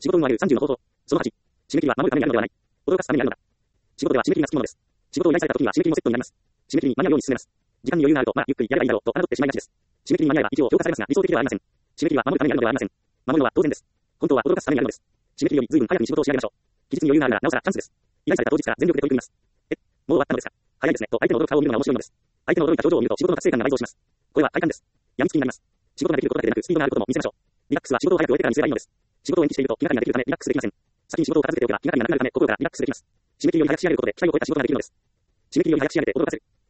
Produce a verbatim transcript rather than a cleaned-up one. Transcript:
仕事運を上げるさんじゅうの方法。そのはち、締め切りは守るためにあるのではない。驚かすためにあるのだ。仕事では締め切りがつきものです。仕事を依頼された時には締め切りもセットになります。締め切りに間に合うように進めます。時間に余裕があると、まあ、ゆっくりやればいいだろうと侮ってしまいがちです。締め切りに間に合えば一応評価されますが、理想的ではありません。締め切りは守るためにあるのではありません。守るのは当然です。本当は驚かすためにあるのです。締め切りより随分早くに仕事を仕上げましょう。期日に余裕があるならなおさらチャンスです。依頼された当日から全力で取り組みます。え、もう終わったのですか。早いですね。と相手の驚く顔を見るのが面白いのです。相手の驚いた表情を見ると仕事の達成感が倍増します。これは快感です。やみつきになります。仕事ができることだけでなくスピードがあることも見せましょう。リラックスは仕事を早く終えてからにすればいいのです。仕事を延期していると気がかりができるためリラックスできません。先に仕事を片付けておけば気がかりがなくなるため心からリラックスできます。締め切りより早く仕上げることで期待を超えた仕事ができるのです。締め切りより早く仕上げて驚かせる。